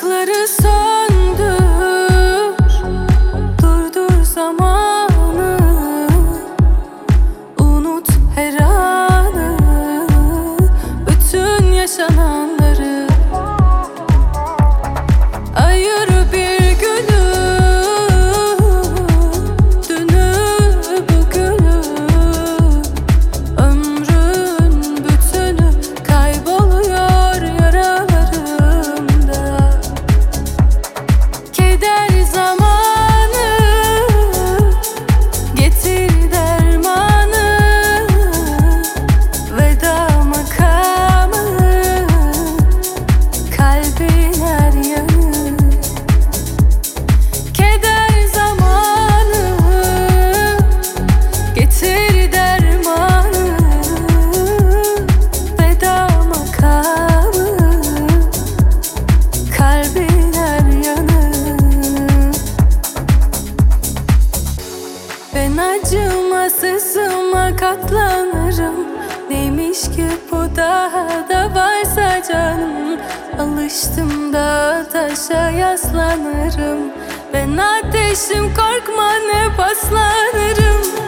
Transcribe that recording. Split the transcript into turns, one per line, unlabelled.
Işıkları söndür, durdur zamanı, unut her anı, bütün yaşananları. Ayır bir günü, dünü bugünü, ömrün bütünü kayboluyor yaralarımda. Keder zamanı, getir dermanı, veda makamı, kalbin her yanı. Keder zamanı, getir dermanı, veda makamı, kalbin her yanı. Ben acımasızıma katlanırım. Neymiş ki bu daha da varsa canım. Alıştım da taşa yaslanırım. Ben ateşim, korkma ne paslanırım.